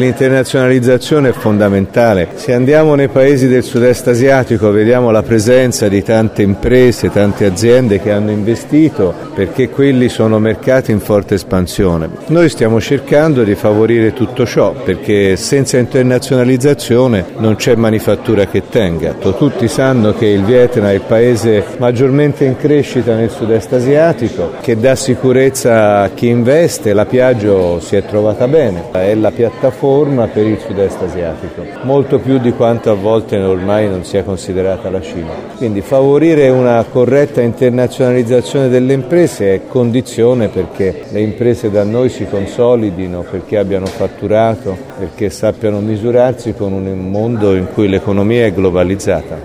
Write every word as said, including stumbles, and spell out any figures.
l'internazionalizzazione è fondamentale. Se andiamo nei paesi del sud-est asiatico vediamo la presenza di tante imprese, tante aziende che hanno investito perché quelli sono mercati in forte espansione. Noi stiamo cercando di favorire tutto ciò perché senza internazionalizzazione non c'è manifattura che tenga. Tutti sanno che il Vietnam è il paese maggiormente in crescita nel sud-est asiatico, che dà sicurezza a chi investe. La Piaggio si è trovata bene, è la piattaforma per il sud-est asiatico, molto più di quanto a volte ormai non sia considerata la Cina. Quindi favorire una corretta internazionalizzazione delle imprese è condizione perché le imprese da noi si consolidino, perché abbiano fatturato, perché sappiano misurarsi con un mondo in cui l'economia è globalizzata.